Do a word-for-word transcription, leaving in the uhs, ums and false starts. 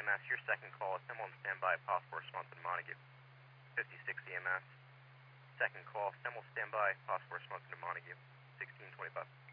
M S, your second call, assemble and standby, possible response in Montague. fifty-six E M S, second call, assemble, standby, possible response in Montague. sixteen twenty-five.